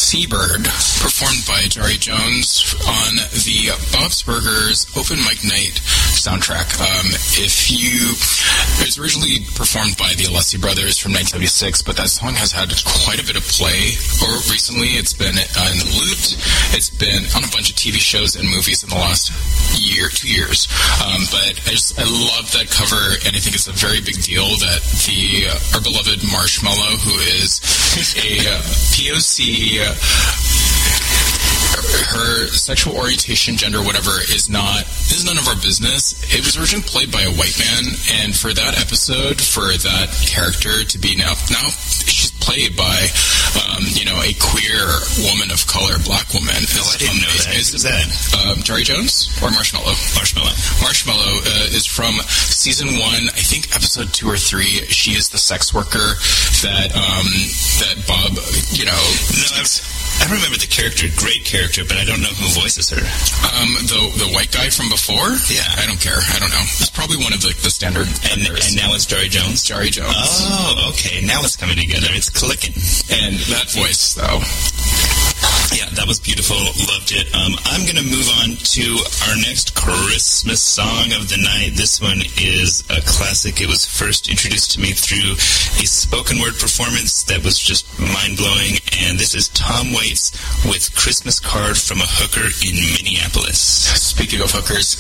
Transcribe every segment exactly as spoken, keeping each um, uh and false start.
Seabird, performed by Jari Jones on the Bob's Burgers Open Mic Night soundtrack. Um, if you, it was originally performed by the Alessi Brothers from nineteen seventy-six, but that song has had quite a bit of play or recently. It's been uh, in the Loot. It's been on a bunch of T V shows and movies in the last year, two years. Um, but I just, I love that cover, and I think it's a very big deal that the uh, our beloved Marshmello, who is a uh, P O C, uh, her sexual orientation, gender, whatever, is not is none of our business. It was originally played by a white man, and for that episode, for that character to be now now she's played by um, you know, a queer woman of color, black woman. No, I didn't know that. Is, is that um, Jari Jones or Marshmello? Marshmello. Marshmello uh, is from season one, I think episode two or three. She is the sex worker that um, that Bob, you know. No, I've, I remember the character, great character, but I don't know who voices her. Um, the the white guy from before? Yeah, I don't care. I don't know. It's probably one of the, the standard. And, and now it's Jari Jones. Jari Jones. Oh, okay. Now it's coming together. It's clicking. And that voice, though. Yeah, that was beautiful. Loved it. Um, I'm going to move on to our next Christmas song of the night. This one is a classic. It was first introduced to me through a spoken word performance that was just mind-blowing. And this is Tom Waits with Christmas Card from a Hooker in Minneapolis. Speaking of hookers.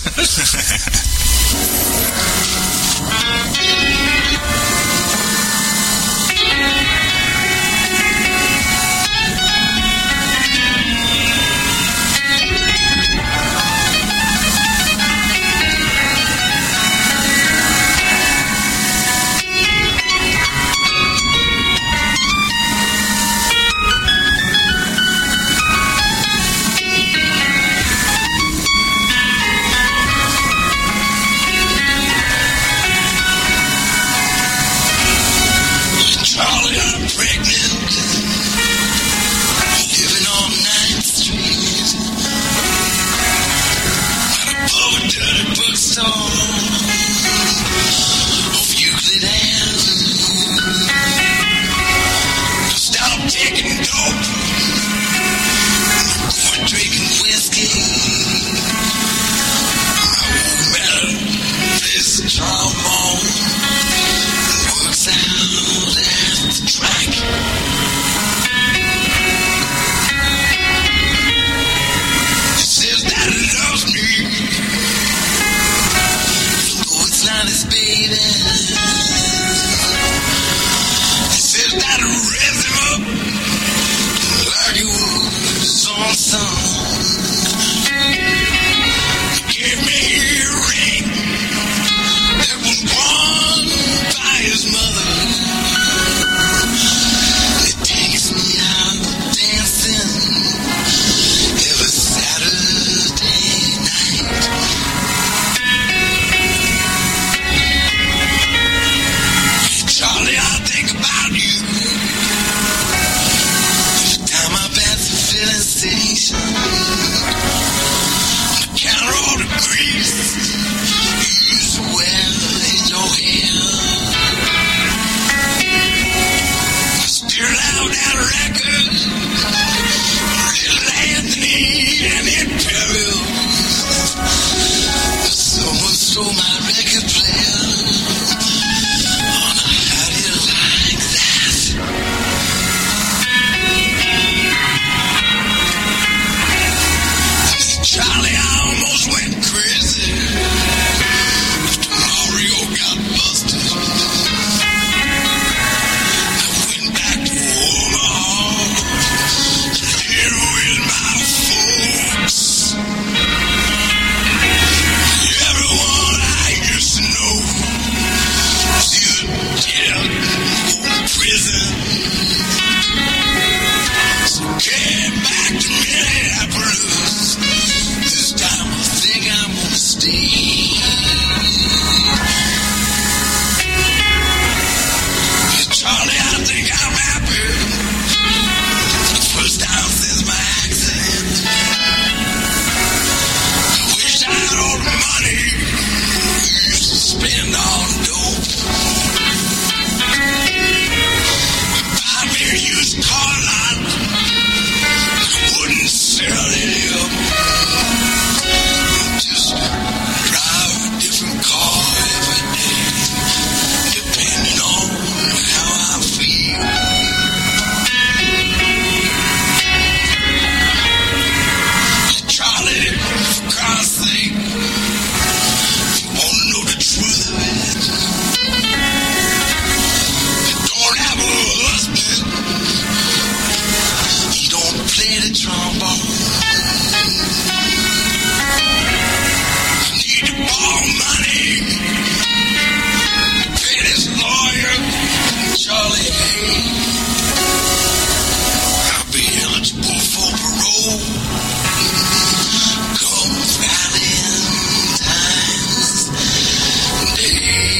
trombone. I need to borrow money to pay this lawyer, Charlie Hay. I'll be eligible for parole come Valentine's Day.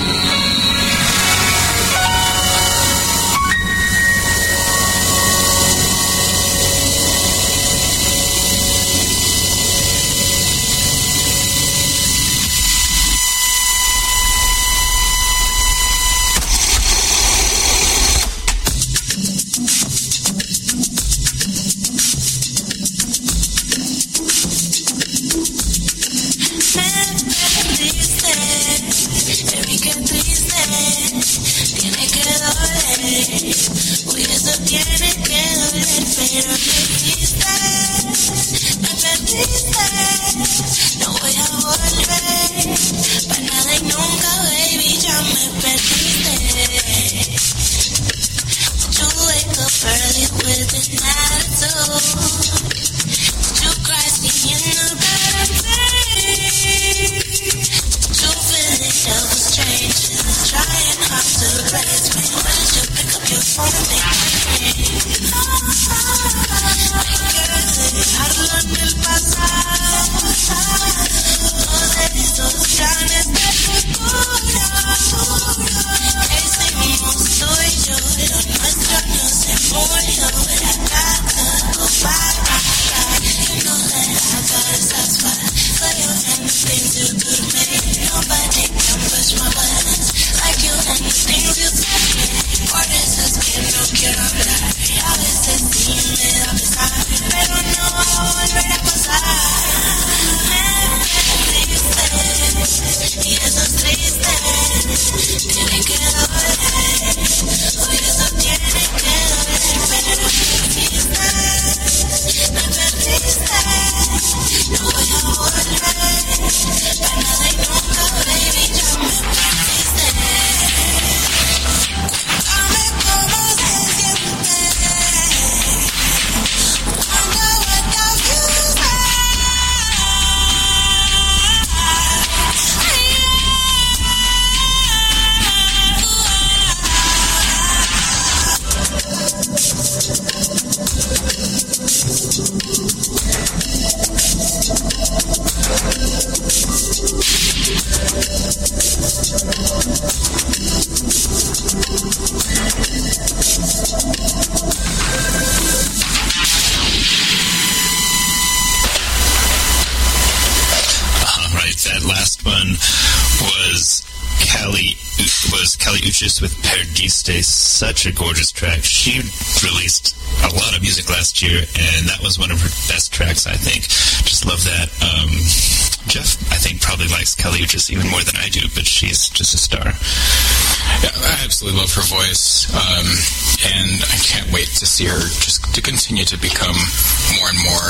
With Perdiste, such a gorgeous track. She released a lot of music last year, and that was one of her best tracks, I think. Just love that. Um, Jeff, I think, probably likes Kelly Uchis even more than I do, but she's just a star. Yeah, I absolutely love her voice, um, and I can't wait to see her just to continue to become more and more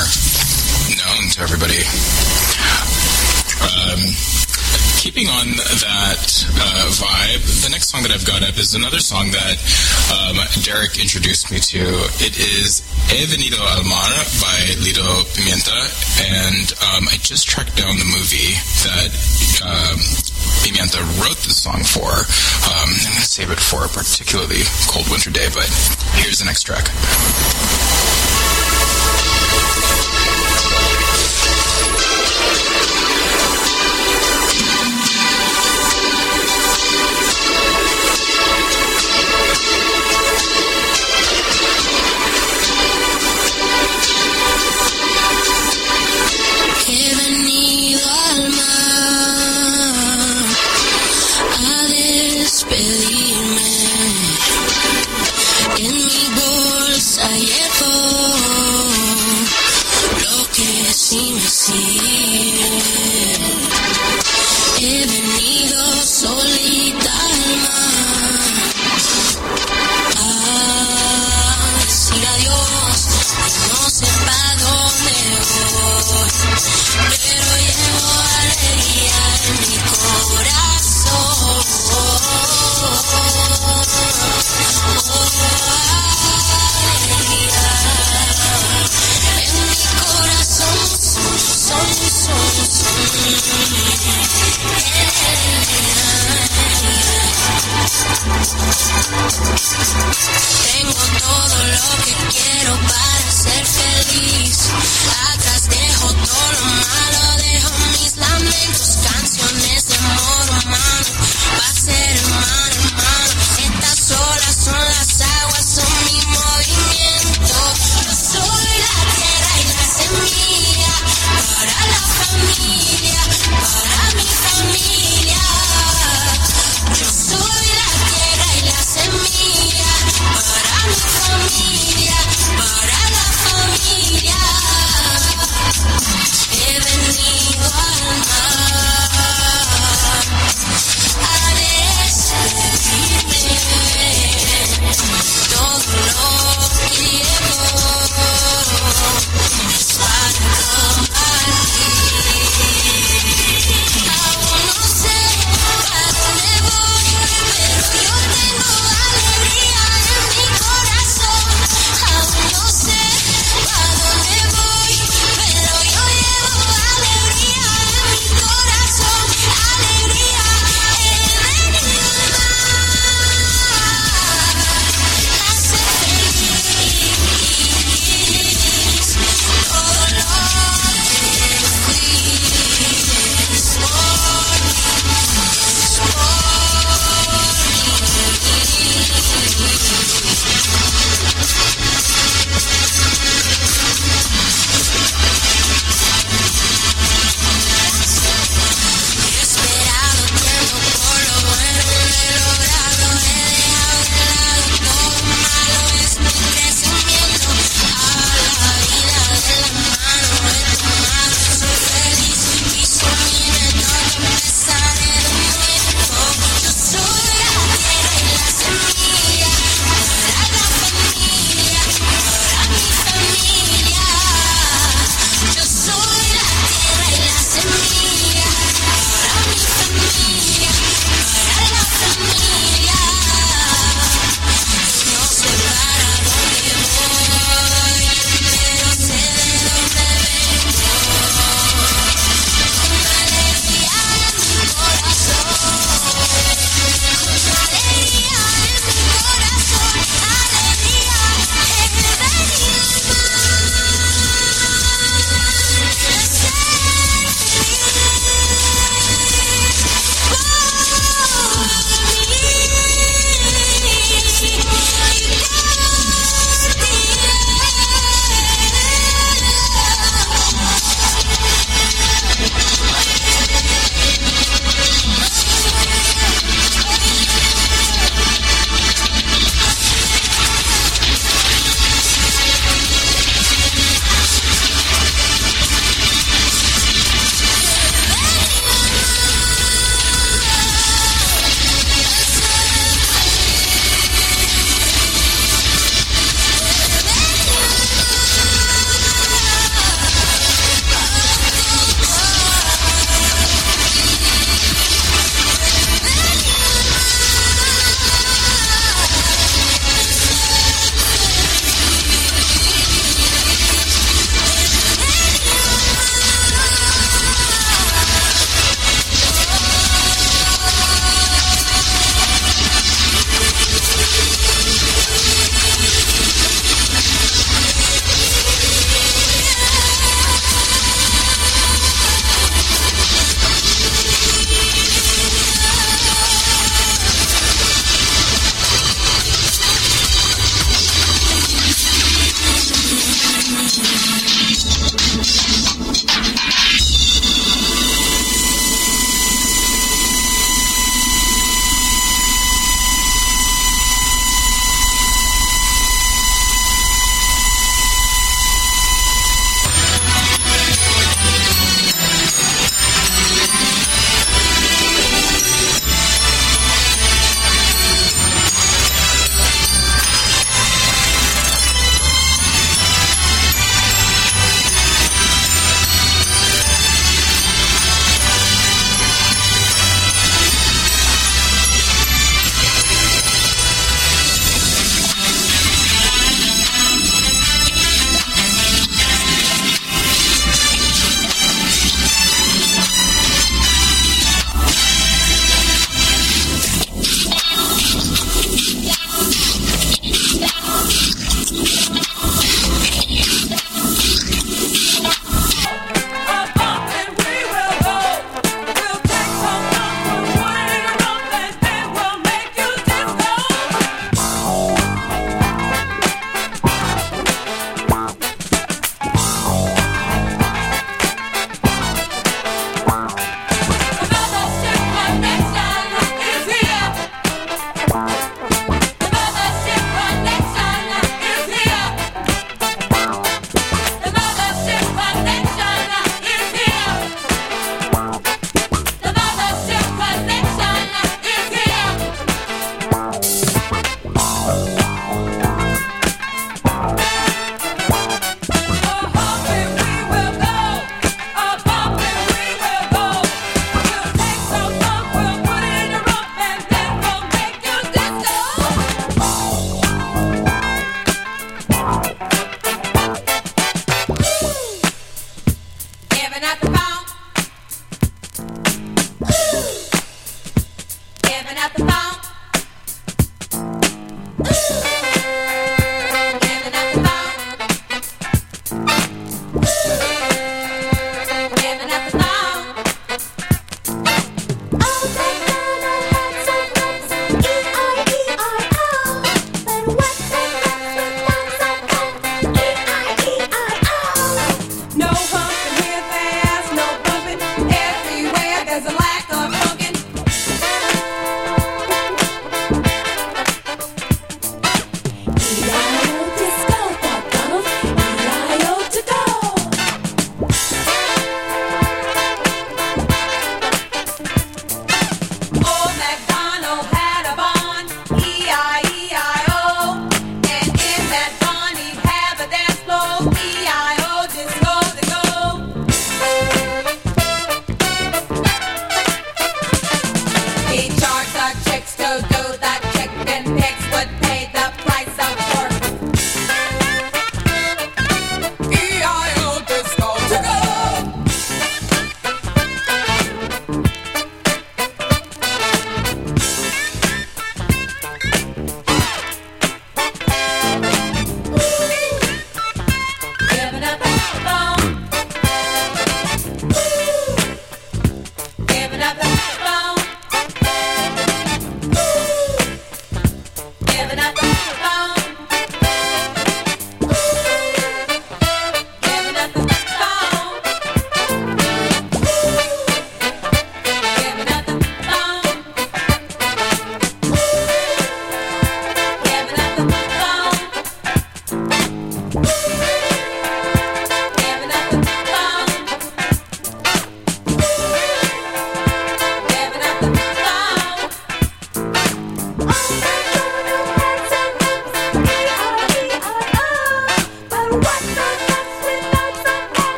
known to everybody. Um... Keeping on that uh, vibe, the next song that I've got up is another song that um, Derek introduced me to. It is He Venido al Mar by Lido Pimienta, and um, I just tracked down the movie that um, Pimienta wrote the song for. Um, I'm going to save it for a particularly cold winter day, but here's the next track. Tengo todo lo que quiero para ser feliz. Atrás dejo todo lo malo, dejo mis lamentos, canciones de amor humano, va a ser hermano, hermano. Estas olas son las aguas, son mi movimiento. Yo soy la tierra y la semilla, para la familia, para mi familia. Yo soy la tierra y la semilla, para mi familia.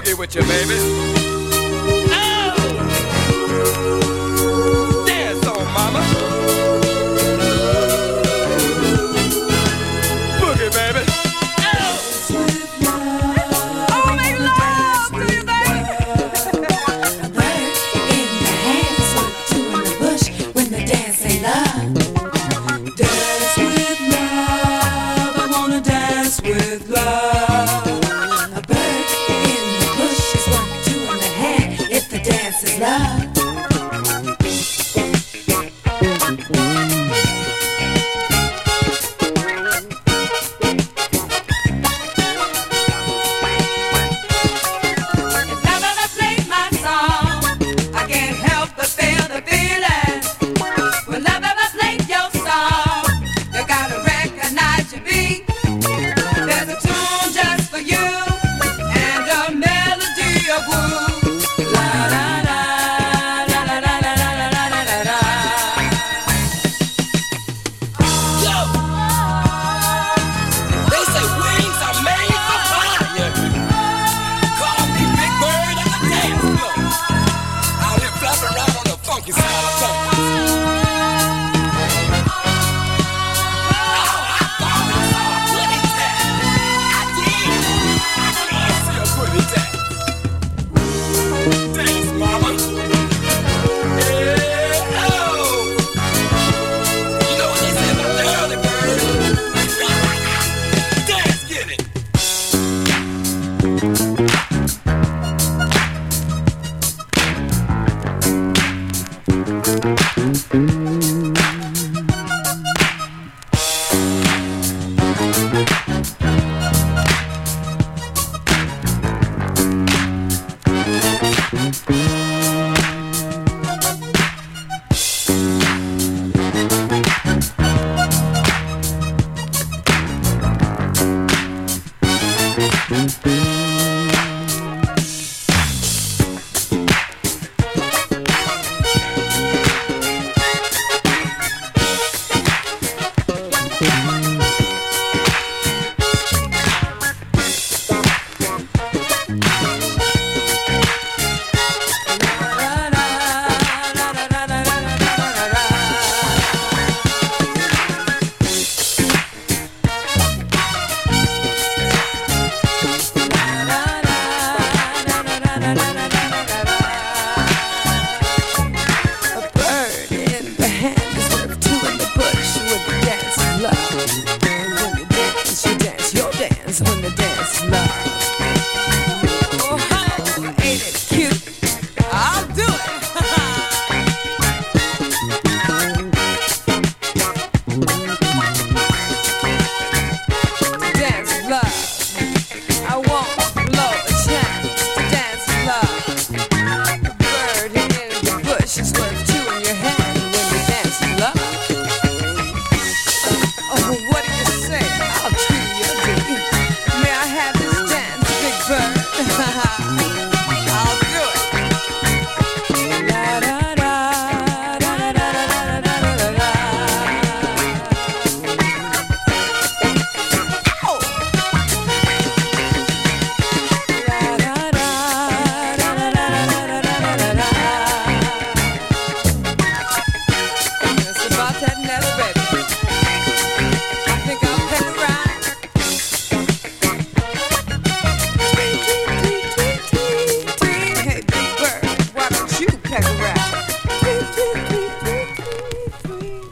boogie with you, baby. Oh! Dance on, mama. Boogie, baby. Oh! Oh, make love to you, baby. A bird in the hand is what do in the bush when the dance ain't love. Dance with love, I wanna dance with love. A bird in the bush is what do in the hand if the dance is love. If love ever plays my song, I can't help but feel the feeling. When love ever plays your song, you gotta recognize your beat. There's a tune just for you and a melody of woo. La la la la la la la la la la la la. Yo! They say wings are made for fire. Call me Big Bird of the dance floor. Out here flapping around on the funky side of things. Oh, I thought I saw a pretty tat. I did. I did see a pretty tat. Dance, mama. Yeah, oh. You know what they say about the early bird? Dance, get it. A bird in the hand is worth two in the bush when the dance is love. When you dance, you dance your dance when the dance is love. Oh, ain't it cute? I'll do it. To dance is love. I won't blow a chance to dance is love. A bird in the bush is worth two in your hand when you dance in love. Oh, what do you say? I'll treat you dirty. May I have this dance, Big Bird? I'll do it. La da da da da da da da da da da. Oh. La da da da da da da da da da da. It's about that nest, baby. I think I'll peck around. Tweet, tweet, tweet, tweet, tweet, tweet. Hey, Big Bird, why don't you peck around? Tweet, tweet, tweet, tweet, tweet, tweet.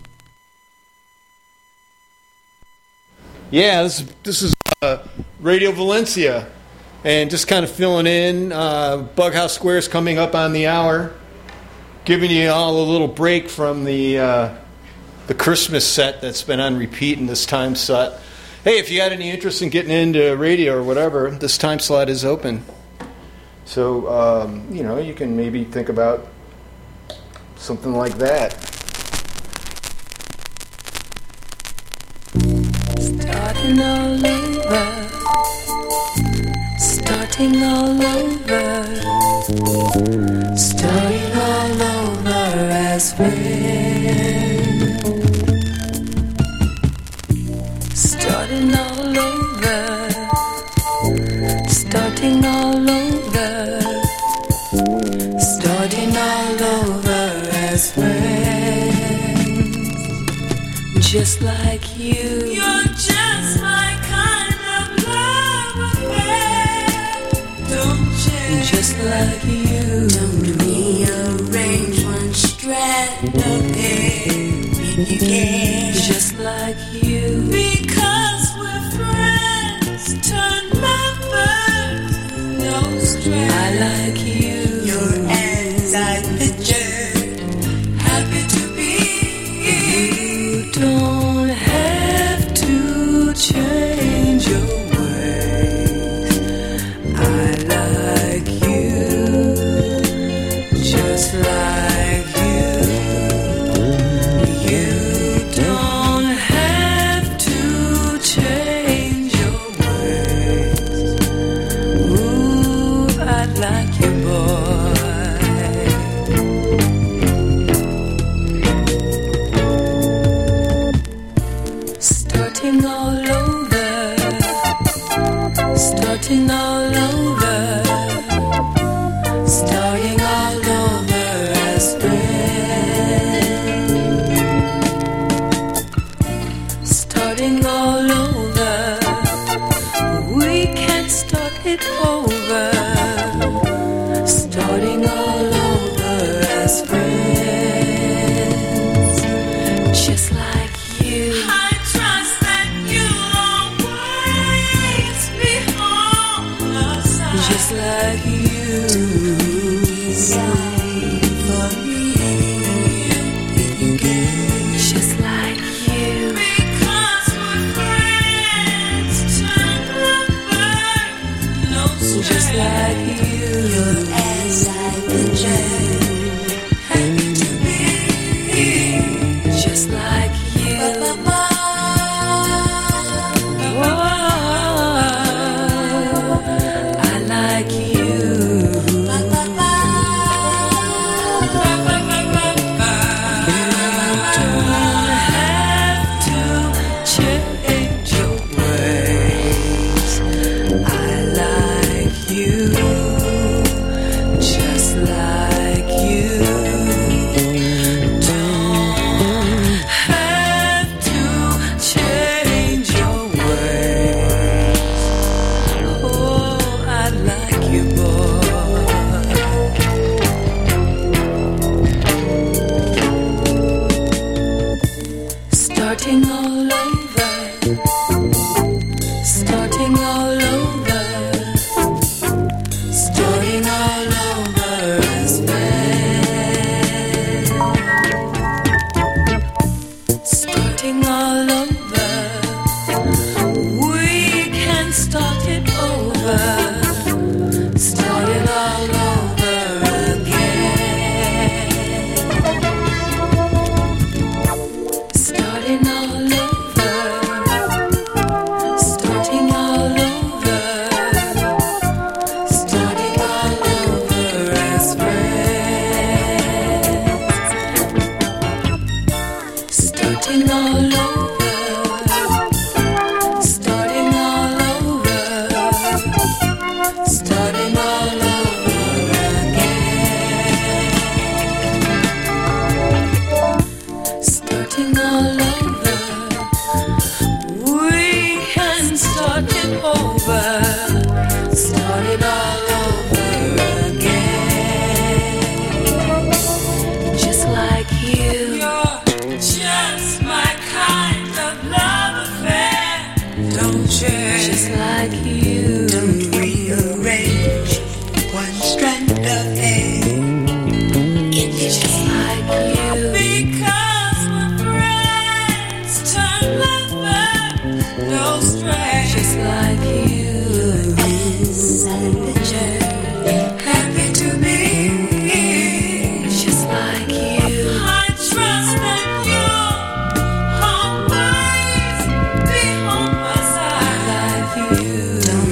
Yeah, this, this is uh, Radio Valencia, and just kind of filling in. Uh, Bughouse Square is coming up on the hour, giving you all a little break from the uh, the Christmas set that's been on repeat in this time slot. Hey, if you got any interest in getting into radio or whatever, this time slot is open. So, um, you know, you can maybe think about something like that. Starting all over, starting all over, starting all over as friends. Starting all over, starting all over. just like you. Don't rearrange one strand of hair if you can, just like you. Because we're friends, turn lovers, no strand. I like you, you're as I pictured, happy to be. You don't have to change your ways. I like you, just like you. You don't have to change your ways. Ooh, I like you, boy. Starting all over, starting all over, starting all over as friends. Starting all over, we can't start it over. Starting all over as friends, just like you. I trust that you'll always be on our side, just like you. Decide for me if you can, just like you. Because we're friends, turn lovers, no stress, just like you. You're as I pictured, happy to be, just like you. I like you. You don't have to change your ways. I like you, just like you. Don't have to change your ways. Oh, I like you, boy. Starting all over, starting all over, starting all over as friends. Starting all over, we can start it over. Start it all over again. Starting all over, starting all over, starting all over as friends. Starting all over, starting all over, starting all over again. Starting all over, we can start it over. Start it all over again, just like you. You're just my kind of love affair. Don't change, just like you. Don't rearrange one strand of hair. It's just like you. Because we're friends, turn lovers, no stress, just like you. Yes, I picture, happy to be, just like you. I trust that you'll always be on my side, like you. Don't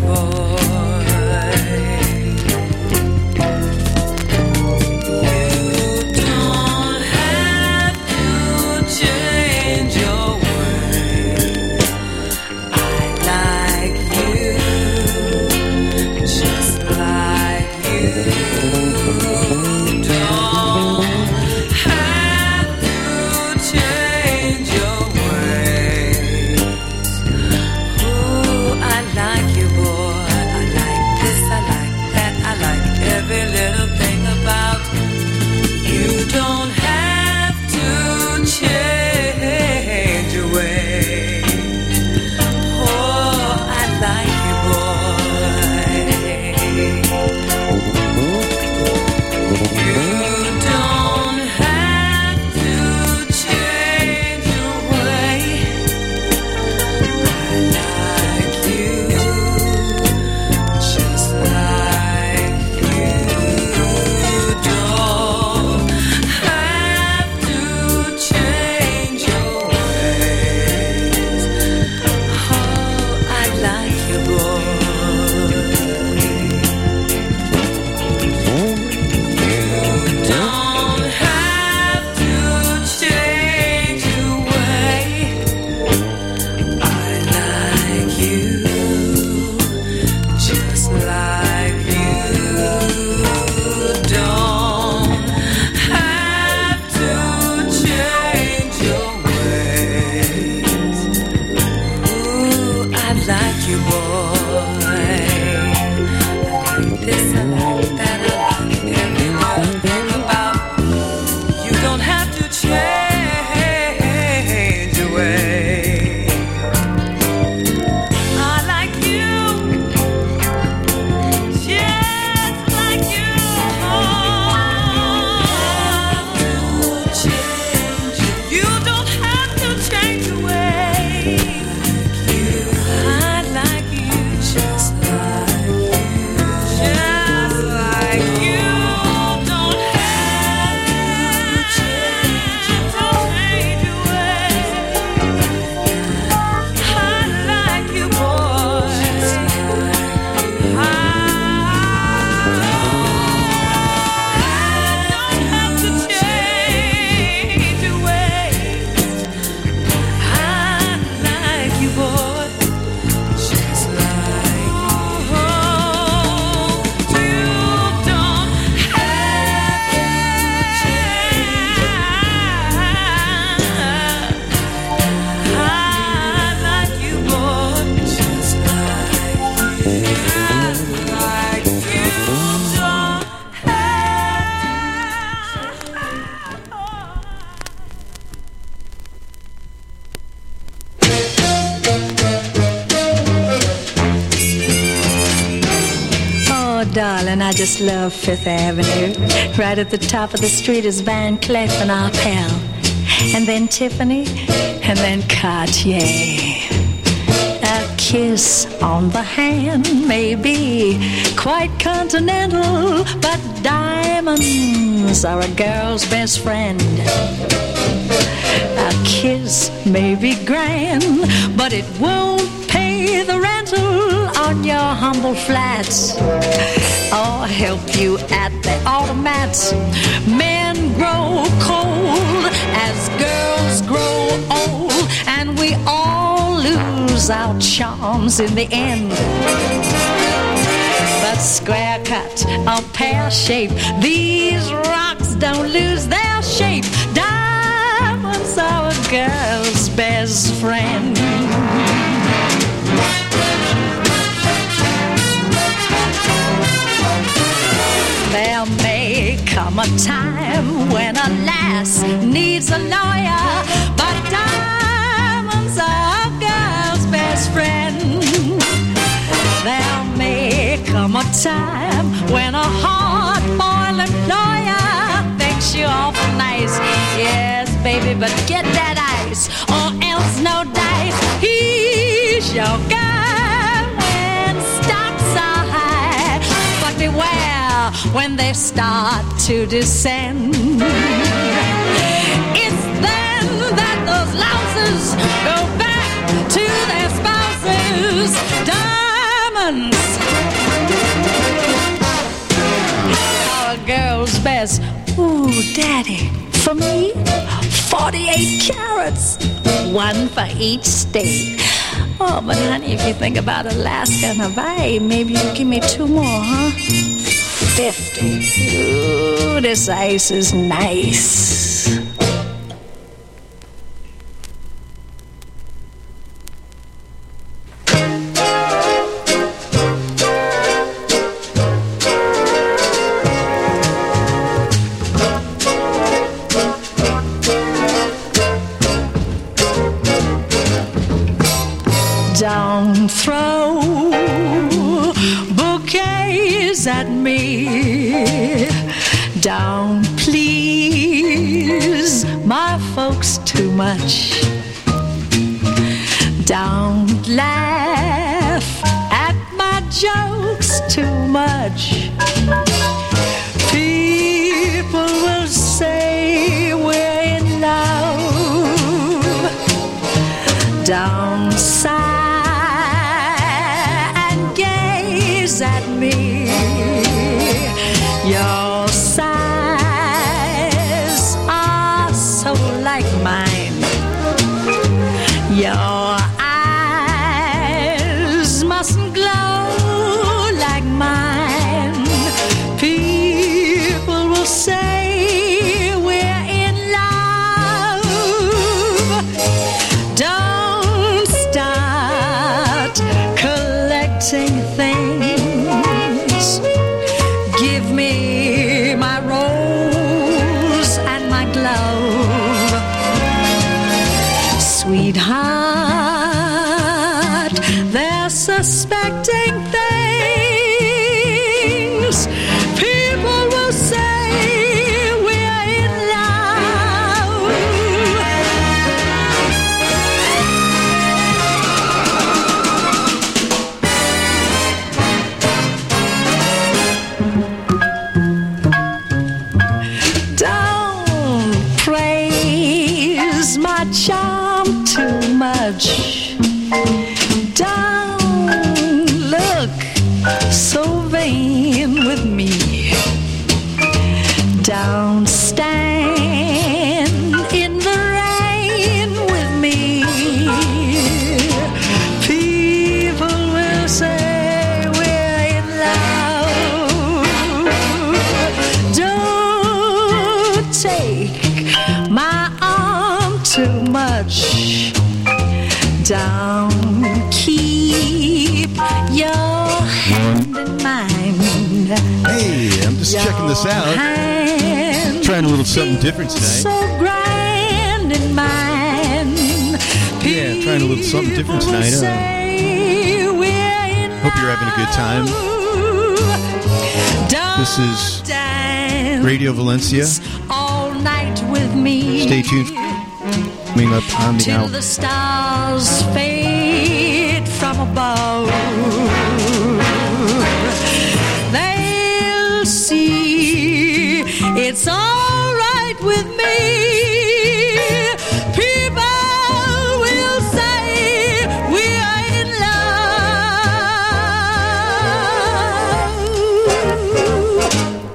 Darling, I just love Fifth Avenue. Right at the top of the street is Van Cleef and Arpels, and then Tiffany, and then Cartier. A kiss on the hand may be quite continental, but diamonds are a girl's best friend. A kiss may be grand, but it won't pay the rental on your humble flats, or help you at the automats. Men grow cold as girls grow old, and we all lose our charms in the end. But square cut or pear shape, these rocks don't lose their shape. Diamonds are a girl's best friend. There may come a time when a lass needs a lawyer, but diamonds are a girl's best friend. There may come a time when a hard-boiled employer thinks you're awful nice. Yes, baby, but get that ice, or else no dice. He's your guy when stocks are high, but beware when they start to descend. It's then that those louses go back to their spouses. Diamonds diamonds are a girl's best. Ooh, Daddy, for me, forty-eight carats, one for each state. Oh, but honey, if you think about Alaska and Hawaii, maybe you give me two more, huh? Fifty. Ooh, this ice is nice. Don't throw bouquets at me. Don't please my folks too much. Don't laugh at my jokes too much. People will say we're in love. Don't sigh at me. Your sighs are so like mine. Your eyes mustn't glow like mine. People will say we're in love. Don't start collecting things. Give me my rose and my glove. Sweetheart, they're suspecting things. People will say we're in love. My charm too much. Don't look so vain with me. Don't stand in the rain with me. People will say we're in love. Don't take my too much. Don't keep your hand in mine. Hey, I'm just your checking this out. Trying a little something different tonight. So grand in mine. Yeah, trying a little something different tonight. Uh, hope you're having a good time. This is Radio Valencia. All night with me. Stay tuned. Coming up on the till album. The stars fade from above. They'll see it's all right with me. People will say we're in love.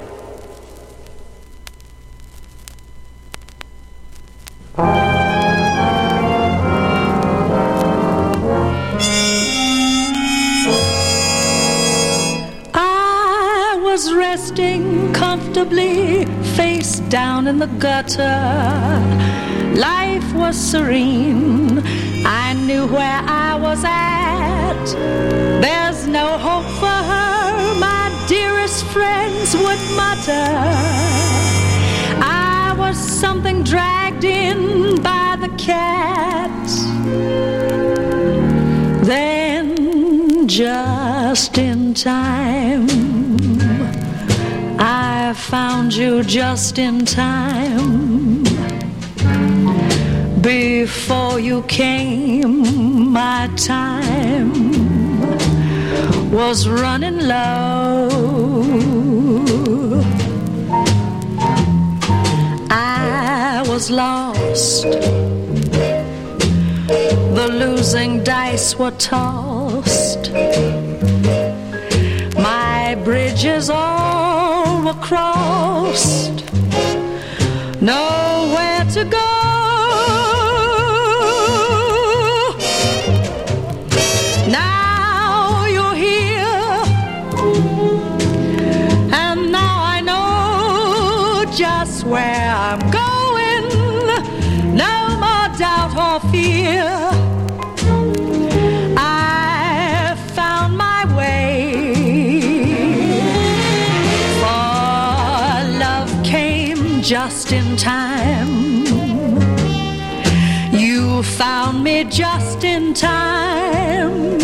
Resting comfortably, face down in the gutter. Life was serene. I knew where I was at. There's no hope for her, my dearest friends would mutter. I was something dragged in by the cat. Then, just in time, I found you just in time. Before you came, my time was running low. I was lost. The losing dice were tossed. bridges all were crossed, nowhere to go. Now you're here, and now I know just where I'm going. No more doubt or fear. I found my way, for love came just in time. You found me just in time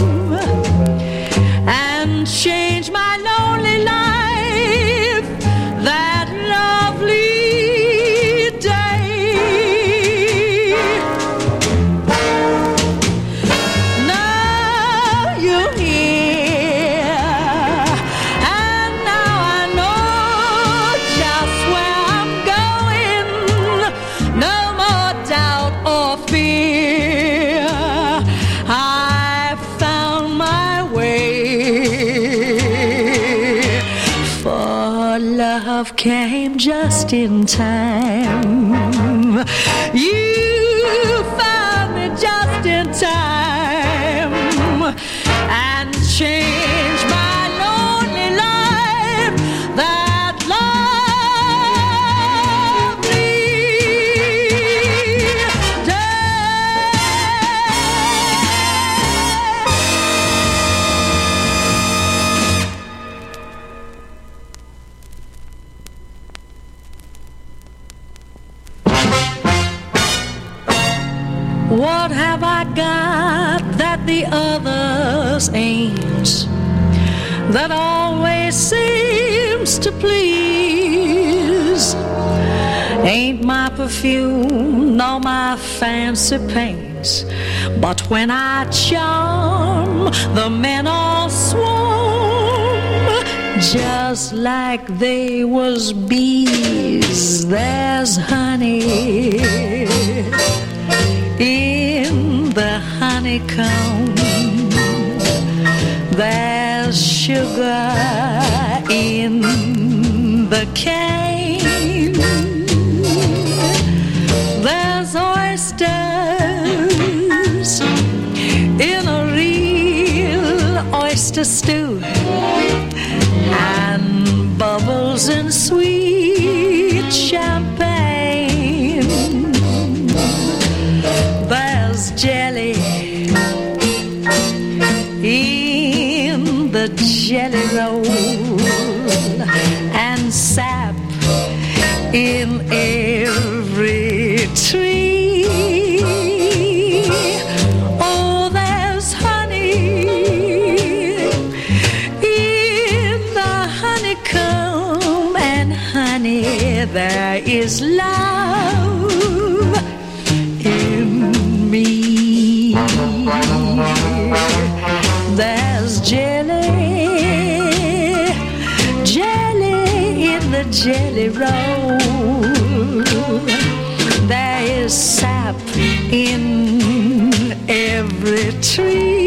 and changed my lonely life that lovely day. Now you're here, and now I know just where I'm going. No more doubt or fear. I found my way, for love came just in time. You found me just in time and changed my lonely life that lovely day. What have I got that the others ain't, that always seems to please? Ain't my perfume nor my fancy paints, but when I charm, the men all swarm, just like they was bees. There's honey in the honeycomb, there's sugar in the cane, there's oysters in a real oyster stew, and bubbles in sweet champagne. There's jelly in the jelly roll, and sap in every tree. Oh, there's honey in the honeycomb, and honey, there is love in me. There's jelly, jelly in the jelly roll. There is sap in every tree.